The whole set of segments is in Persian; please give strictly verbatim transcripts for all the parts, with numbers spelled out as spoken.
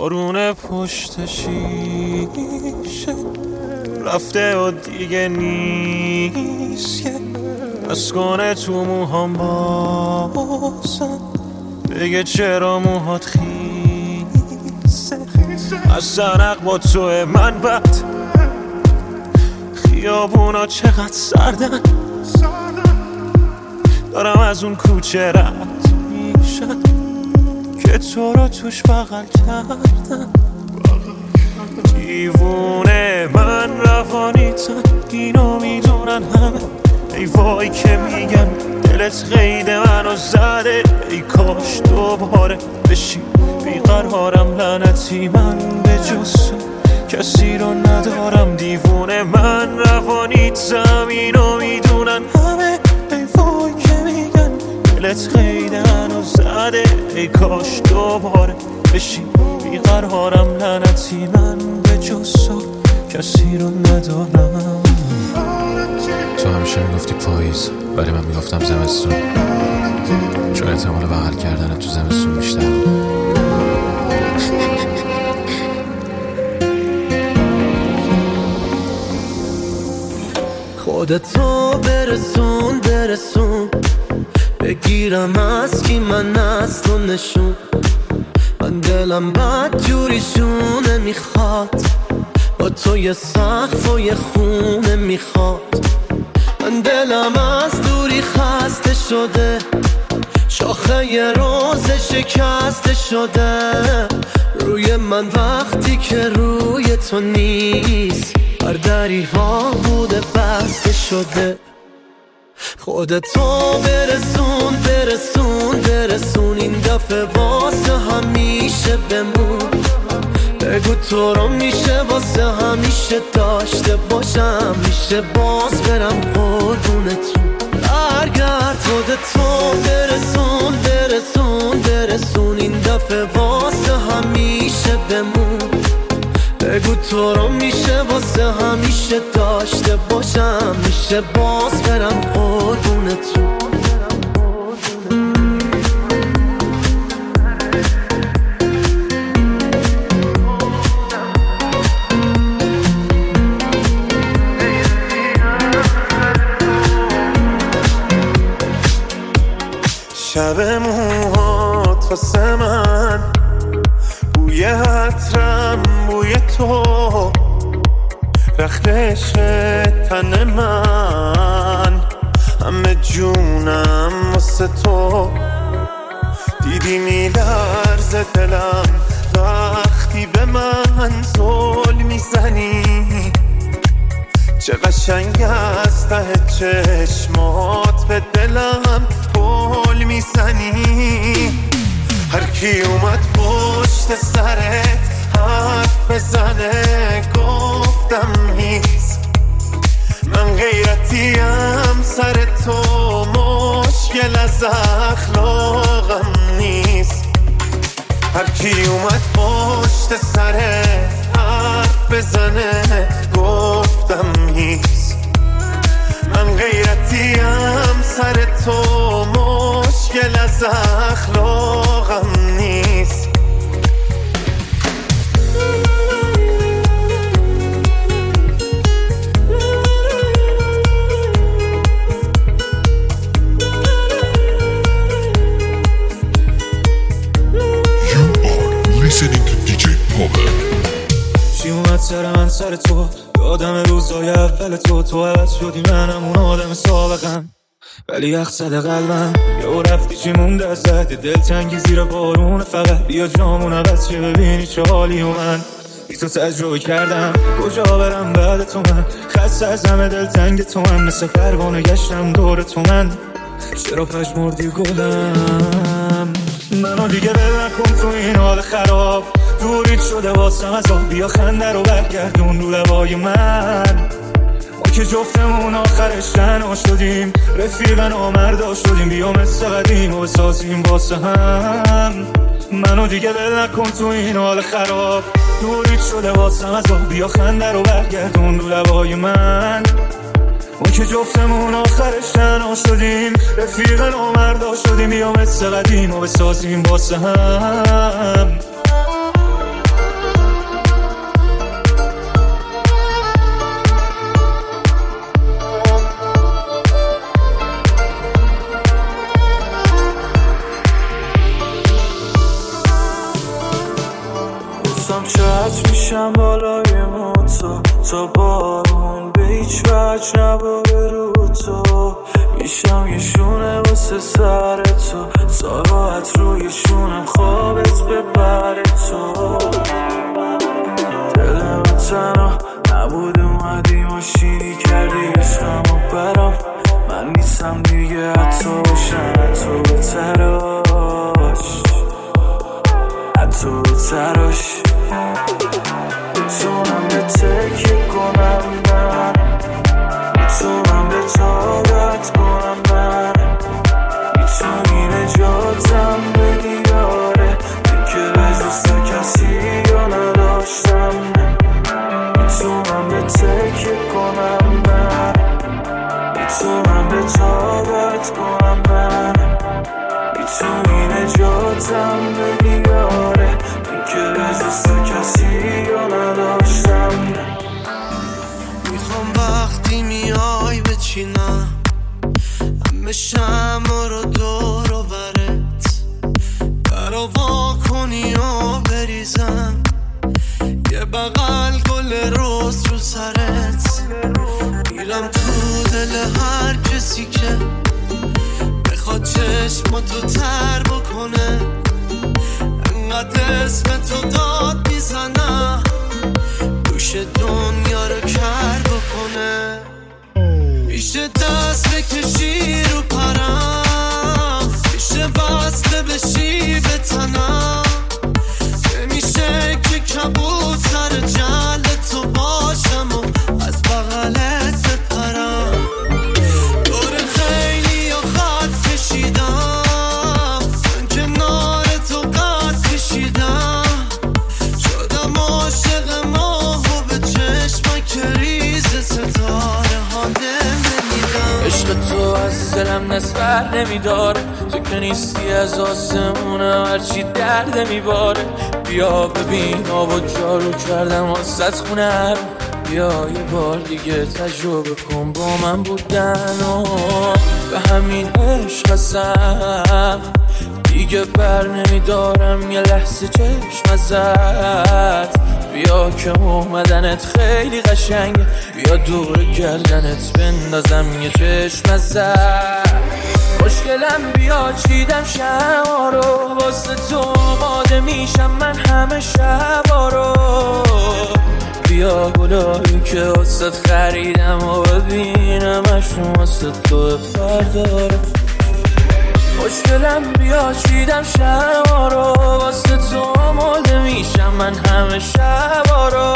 بارون پشت شیشه رفته و دیگه نیست که بس کنه تو موهام بازم بگه چرا موهات خیسه از سرق با توه من بد خیابونا چقدر سردن دارم از اون کوچه رد میشم که تو رو توش بغل کردم دیوونه من روانیتم اینو میدونن همه ای وای که میگم دلت قید منو زده ای کاش دوباره بشی بیقرارم لعنتی من به جز کسی رو ندارم دیوونه من روانیتم اینو میدونن همه ای وای که میگن دلت قید منو زده ای کاش دوباره بشی بیقرارم لعنتی من به جز کسی رو ندارم تو همیشه میگفتی پاییز ولی من میگفتم زمستون چون احتمال بغل کردن تو زمستون بیشتر خودتو برسون برسون بگیرم از کی من اصلا نشون من دلم بد جوریشونه میخواد با تو یه سقف و یه خونه میخواد من دلم از دوری خسته شده شاخه یه روز شکسته شده روی من وقتی که روی تو نیست هر دری ها بوده بسته شده خودتو برسون برسون برسون این دفعه واسه همیشه بمون بگو تو رو میشه واسه همیشه داشته باشم میشه باز برم قربونتون برگرد خودتو برسون برسون برسون این دفعه واسه همیشه بمون بگو تو رو میشه واسه همیشه داشته باشم میشه باز برم قربونتون شب موهات واسه من بوی عطرم بوی تو رختش تن من همه جونم واسه تو دیدی میلرزه دلم وقتی به من زل میزنی چه قشنگ از ته چشمات به دلم پل میزنی هر کی اومد پشت سرت حرف بزنه گفتم نیست من غیرتیم سر تو مشکل از اخلاقم نیست هر کی اومد پشت سرت حرف بزنه گفتم نیست من غیرتیم سر تو مشکل از اخلاقم نیست چی اومد سر من سر تو یادم روزای اول تو تو عوض شدی منم اون آدم سابقم ولی یخ زده قلبم یا رفتی چی مونده از زهد دلتنگی زیر بارون فقط بیا جامون عوض چه ببینی چه حالی و من بی تو تجربه کردم کجا برم بعد تو من خسته از همه دلتنگ تو من مثل پروانه گشتم دور تو من چرا پشمردی گلم منو دیگه بل نکن تو این حال خراب دورید شده واسم از آب بیا خنده رو برگردون رو لبای من ما که جفتمون آخرش تنها شدیم رفیق نامردا شدیم بیا مثل قدیم و بسازیم واسه هم منو دیگه بل نکن تو این حال خراب دورید شده واسم از آب بیا خنده رو برگردون رو لبای من ما که جفتمون آخرش تنها شدیم رفیق نامردا شدیم بیا مثل قدیم و بسازیم واسه هم کج میشم بالای موتو تا بارون به هیچ وجه نباره رو تو میشم یه شونه واسه سر تو تا راحت روی شونم خوابت ببره تو دلم تنها نبود اومدی ماشینی کردی عشقمو برام من نیستم دیگه حتی باشم حتی به تراش حتی به تراش میتونم به تکیه کنم من میتونم به طاقت کنم من میتونی نجاتم بدی آره من که بجز تو کسی یا نداشتم میتونم به تکیه کنم من میتونم به طاقت کنم من میتونی نجاتم بدی آره من که بجز تو کسی یا نداشتم میخوام وقتی میای بچینم همه شمع رو دور و برت برا وا کنی و بریزم یه بغل گل روز رو سرت میرم تو دل هر کسی که بخواد چشماتو تر بکنه انقدر اسم تو داد میزنم دوش دنیا رو کر بکنه میشه دست بکشی رو پرم میشه وصله بشی به تنم نمیشه که کبوتر جل تو باشم و از بغلت بپرم دور خیلی یا خط کشیدم من کنار تو قد کشیدم شدم عاشق ماه و به چشمک ریز ستاره ها دم نمیدم عشق تو از دلم نسبر نمیداره تو که نیستی از آسمونم هرچی درد میباره بیا ببین آب و جارو کردم واسط خونم بیا یه بار دیگه تجربه کن با من بودن و به همین عشق هستم دیگه بر نمیدارم یه لحظه چشم ازت بیا که اومدنت خیلی قشنگه بیا دور گردنت بندازم یه چشم ازت خوشگلم بیا چیدم شما رو واسه تو آماده میشم من همه شبا رو بیا گلایی که واسه خریدم و ببینم اشون واسه تو برداره خوشگلم بیا چیدم شما رو واسه تو آماده میشم من همه شبا رو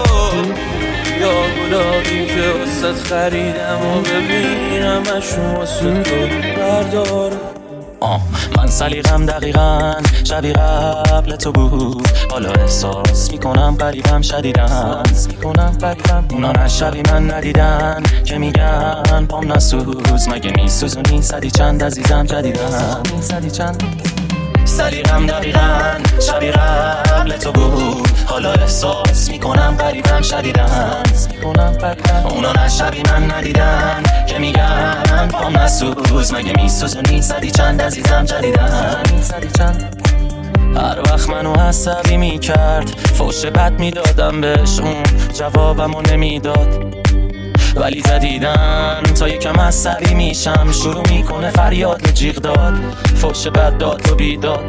بیا گلایی که واسه خریدم و ببینم اشون واسه تو برداره آه من سلیقم دقیقاً شبیه قبل تو بود حالا احساس میکنم قریبم شدیدن میکنم قریبم اونا نه شبی من ندیدن که میگن پام نسوز مگه میسوزونی صدی چند عزیزم جدیدن صدی چند سلیقم دقیقاً شبیه قبل تو بود حالا احساس میکنم قریبم شدیدن میکنم قریبم اونا نه شبی من ندیدن که میگن پام نسوز مگه میسوزونی صدی چند عزیزم جدیدن صدی چند هر وقت منو عصبی میکرد فوش بد میدادم بهشون جوابمو نمیداد ولی جدیدن تا یکم عصبی میشم شروع میکنه فریاد جیغ داد فوش بد داد و بیداد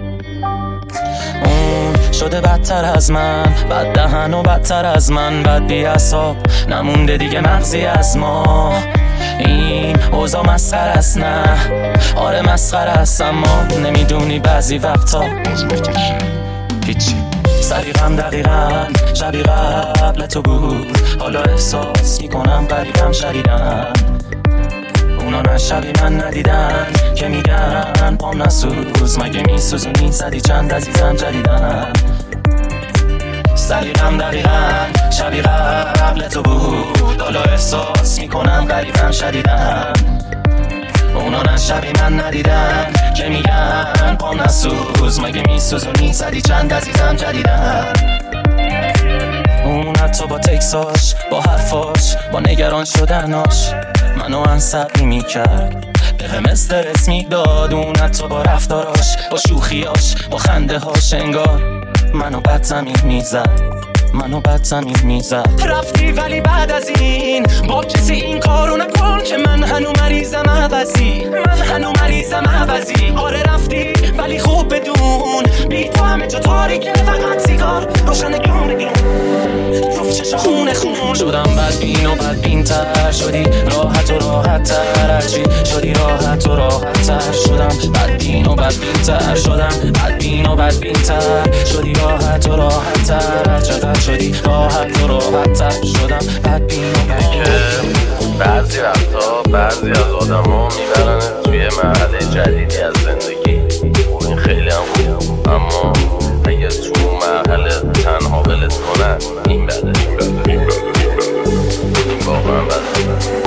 اون شده بدتر از من بد دهن و بدتر از من بد بی حساب نمونده دیگه مغزی از ما این اوضاع مسخره است نه آره مسخره است اما نمیدونی بعضی وقتا هیچی سلیقم دقیقاً شبیه قبل تو بود حالا احساس میکنم قریبم شدیدن اونا نه شبی من ندیدن که میگن پام نسوز مگه میسوزونی صدی چند عزیزم جدیدن سلیقم دقیقاً شبیه قبل تو بود حالا احساس میکنم قریبم شدیدن اونا نه شبی من ندیدن که میگن پام نسوز مگه میسوزونی صدی چند عزیزم جدیدن اون حتی با تکساش با حرفاش با نگران شدناش منو عصبی میکرد بهم استرس میداد اون حتی با رفتاراش با شوخیاش با خنده هاش انگار منو بد زمین میزد منو بد زمین میزد رفتی ولی بعد از این با کسی این کارو نکن که من هنو مریضم عوضی من هنو مریضم عوضی آره رفتی ولی خوب بدون بی تو همه جا تاریکه فقط سیگار روشن گونه جفت چشا خونه خون شدم بدبین و بدبین تر شدی راحت و راحت تر هرچی شدی راحت و راحت تر شدم بدبین و بدبین تر شدم بدبین و بدبین تر شدی راحت و راحت تر چقدر شدی راحت و راحت تر شدم بدبین و بدبین بعضی وقتا بعضی از آدم ها میبرن توی مرحله جدیدی از زندگی و این خیلی هم خوب اما اگه تو مرحله تنها ولت کنن این بده این بده این بده این واقعا بده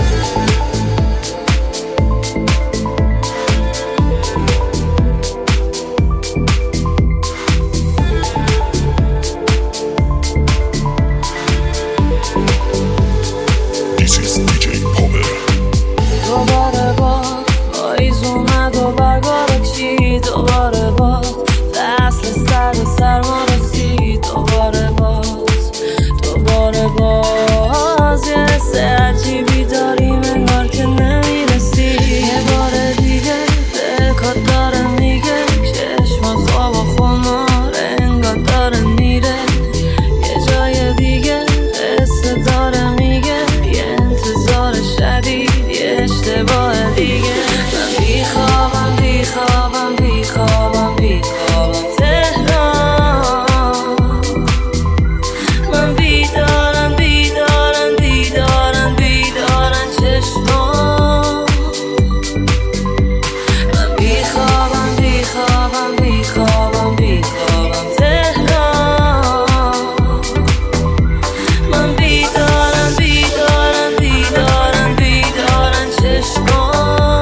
دوباره باز پاییز اومد و برگا بکشید دوباره باز فصل سرد و سرما رسید دوباره باز دوباره باز یه حس عجیبی داریم انگار که نمیرسی یه بار دیگه دلکات داره میگه چشمات خواب و خمار انگار داره میره یه جای دیگه قصه داره میگه یه انتظار شدید یه اشتباه دیگه من بیخوابم بیخوابم بیخوابم بیخوابم تهران من بیدارم بیدارم بیدارم بیدارم چشمان من بیخوابم بیخوابم بیخوابم بیخوابم تهران من بیدارم بیدارم بیدارم بیدارم چشمان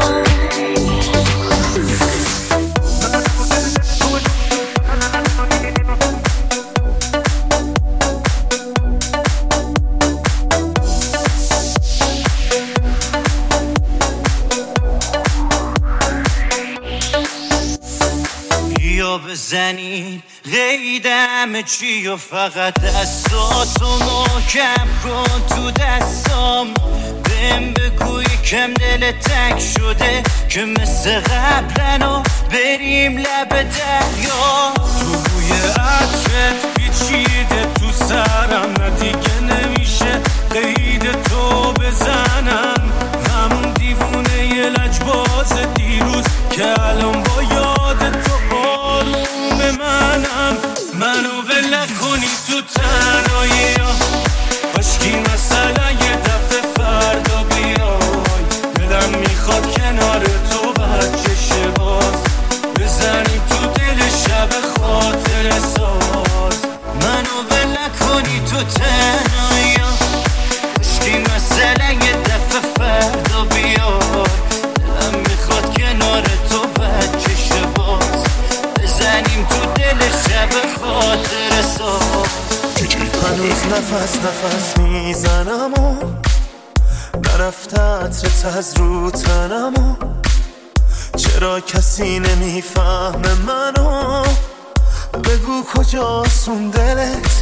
بیا بزنیم قید همه چی و فقط دستاتو محکم کن تو دستام بهم بگو یکم دل تنگ شده که مثل قبلنو بریم لب دریا تو بوی عطرت پیچیده تو سرم نه دیگه نمیشه قید تو بزنم همون دیوونه یه لجباز دیروز که الان با یاد تو آروم منم منو ول نکنی تو تنهایی کاشکی مثلا یه دفعه فردا بیای دلم میخواد کنار تو بچشه باز بزنیم تو دل شب خاطر ساز منو ول نکنی تو تنهایی کاشکی مثلا یه دفعه فردا بیای دلم میخواد کنار تو بچشه باز بزنیم تو دل شب خاطر ساز هنوز نفس نفس میزنم و نرفته عطرت از رو تنم و چرا کسی نمیفهمه منو بگو کجاست اون دلت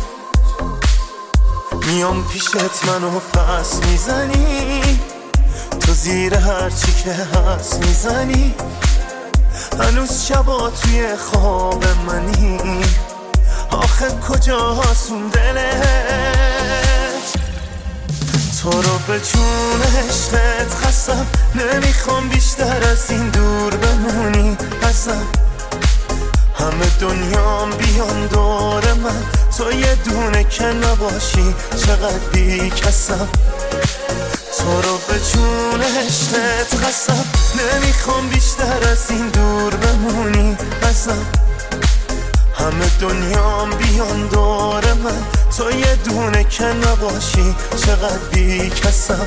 میام پیشت منو پس میزنی تو زیر هرچی که هست میزنی هنوز شبا توی خواب منی آخه کجاست اون دلت تو رو به جون عشقت قسم نمیخوام بیشتر از این دور بمونی ازم همه دنیام بیان دور من تو یه دونه که نباشی چقدر بی کسم تو رو به جون عشقت قسم نمیخوام بیشتر از این دور بمونی ازم همه دنیام بیان دور من تو یه دونه که نباشی چقدر بی کسم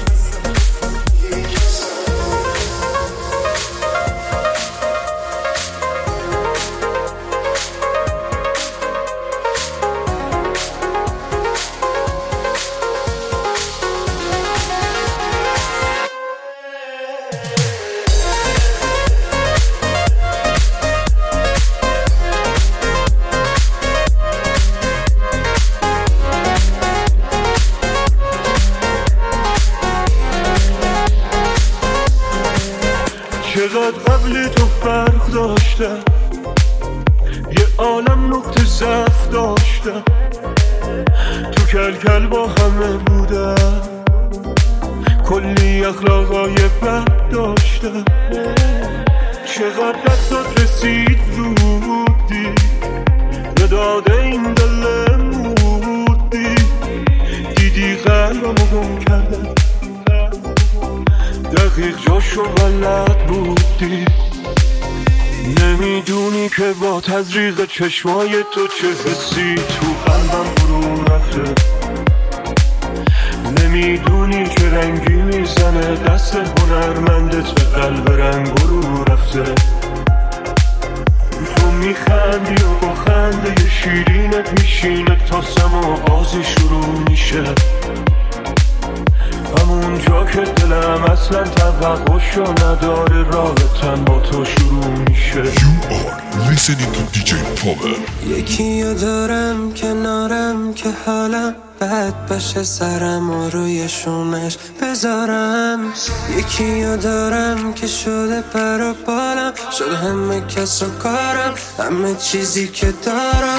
عالم نقطه ضعف داشتم، تو کلکل با همه بودم، کلی اخلاقای بد داشتم. چقدر دستات رسید زودی، به داده این دل مودی، دیدی قلبمو گم کردم، دقیق جاشو بلد بودی. نمیدونی که با تزریق چشمای تو چه حسی تو قلبم فرو رفته، نمیدونی که رنگی میزنه دست هنرمندت به قلب رنگ رو رفته. تو میخندی و با خنده شیرینت میشینه تا سما بازی شروع میشه، همون جا که دلم اصلا توقعشو نداره رابطن با تو شروع میشه. You are listening to دی جی Power. یکی رو دارم کنارم که حالم بد باشه، سرم روی شونش بذارم. یکی رو دارم که شده پر و بالم، شده همه کس و کارم، همه چیزی که دارم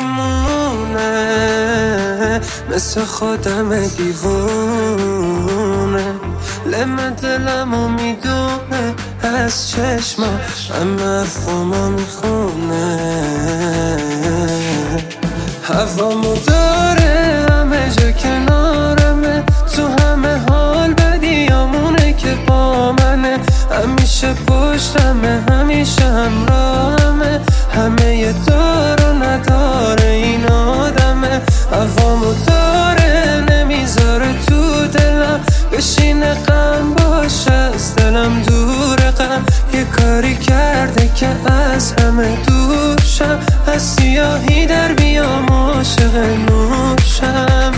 مونه، مثل خودم دیوونه. لمه دلمو میدونه از چشما، همه حرفامو میخونه. هوامو داره همه جا کنارمه، تو همه حال بدیامونه که با منه، همیشه پشتمه، همیشه همراهمه، همه یه دار و نداره این آدمه. هوامو داره نمیذاره تو دلم بشینه، غم باشه از دلم دوره، غم یه کاری کرده که از همه دوشم، از سیاهی در بیام عاشق نوشم.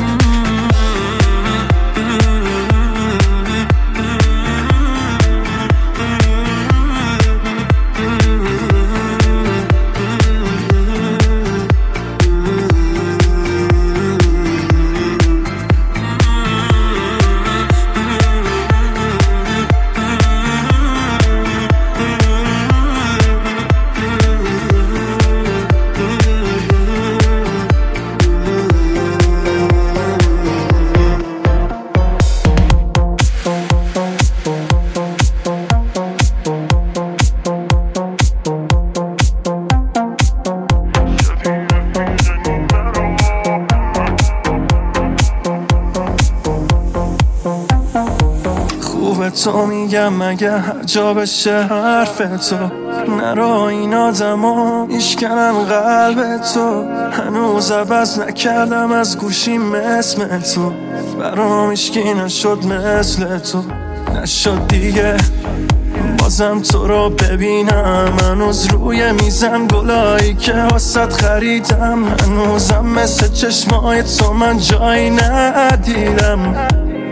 تو میگم مگه هر جا بشه حرف تو، نرا این آدما میشکنن قلب تو. هنوز عوض نکردم از گوشیم اسم تو، برام هیچکی نشد مثل تو، نشد دیگه بازم تو رو ببینم. هنوز روی میزم گلایی که واسط خریدم، هنوزم مثل چشمای تو من جایی ندیدم.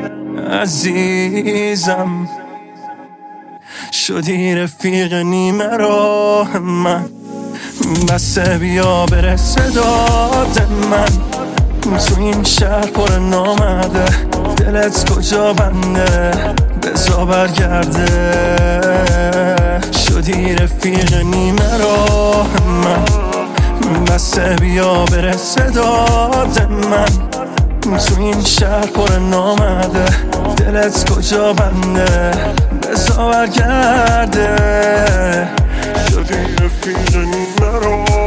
عزیزم شدی رفیق نیمه راه من، بسه بیا برس داد من. تو این شهر پر نامده، دلت کجا بنده بزا برگرده. شدی رفیق نیمه راه من، بسه بیا برس داد من. تو این شهر پر نامده، دلت کجا بنده بزا برگرده. شدی رفیق نیمه راه